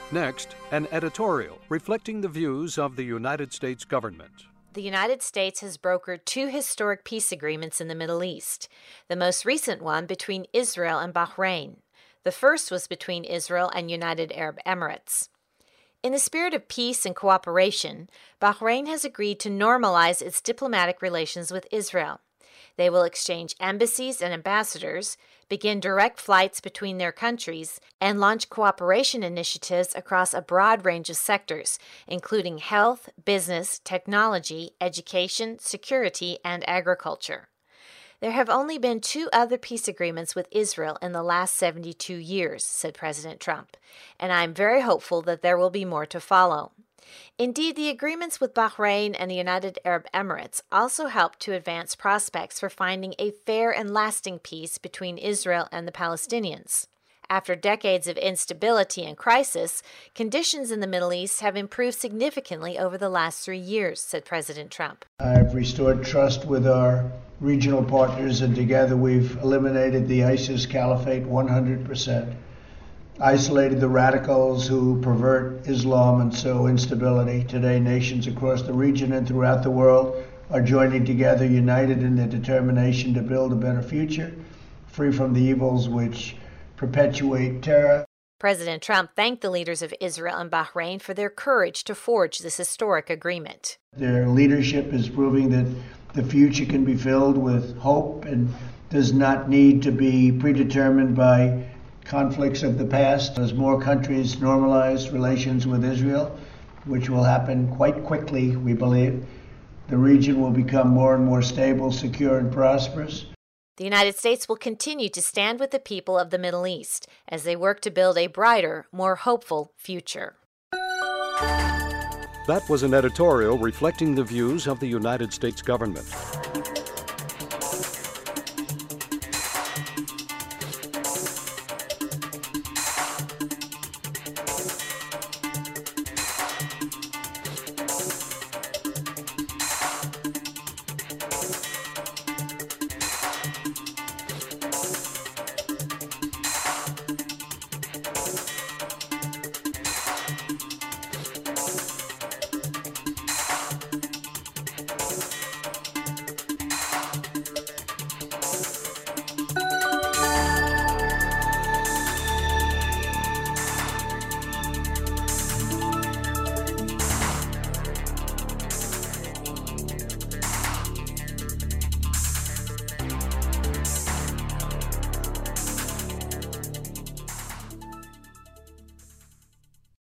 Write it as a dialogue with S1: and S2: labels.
S1: Next, an editorial reflecting the views of the United States government.
S2: The United States has brokered 2 historic peace agreements in the Middle East, the most recent one between Israel and Bahrain. The first was between Israel and United Arab Emirates. In the spirit of peace and cooperation, Bahrain has agreed to normalize its diplomatic relations with Israel. They will exchange embassies and ambassadors, begin direct flights between their countries, and launch cooperation initiatives across a broad range of sectors, including health, business, technology, education, security, and agriculture. There have only been 2 other peace agreements with Israel in the last 72 years, said President Trump, and I am very hopeful that there will be more to follow. Indeed, the agreements with Bahrain and the United Arab Emirates also help to advance prospects for finding a fair and lasting peace between Israel and the Palestinians. After decades of instability and crisis, conditions in the Middle East have improved significantly over the last 3 years, said President Trump.
S3: I've restored trust with our regional partners, and together we've eliminated the ISIS caliphate 100%, isolated the radicals who pervert Islam and sow instability. Today, nations across the region and throughout the world are joining together, united in their determination to build a better future, free from the evils which perpetuate terror.
S2: President Trump thanked the leaders of Israel and Bahrain for their courage to forge this historic agreement.
S3: Their leadership is proving that the future can be filled with hope and does not need to be predetermined by conflicts of the past. As more countries normalize relations with Israel, which will happen quite quickly, we believe, the region will become more and more stable, secure, and prosperous.
S2: The United States will continue to stand with the people of the Middle East as they work to build a brighter, more hopeful future.
S1: That was an editorial reflecting the views of the United States government.